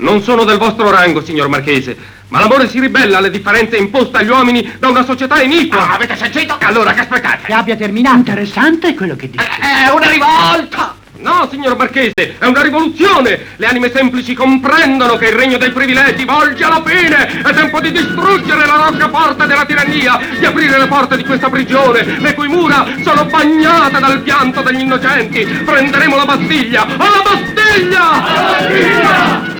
Non sono del vostro rango, signor Marchese, ma l'amore si ribella alle differenze imposte agli uomini da una società iniqua. Ah, avete sentito? Allora, che aspettate? Che abbia terminato. Interessante quello che dice. È una rivolta! No, signor Marchese, è una rivoluzione! Le anime semplici comprendono che il regno dei privilegi volge alla fine! È tempo di distruggere la roccaforte della tirannia, di aprire le porte di questa prigione, le cui mura sono bagnate dal pianto degli innocenti! Prenderemo la Bastiglia! Alla Bastiglia! Alla Bastiglia!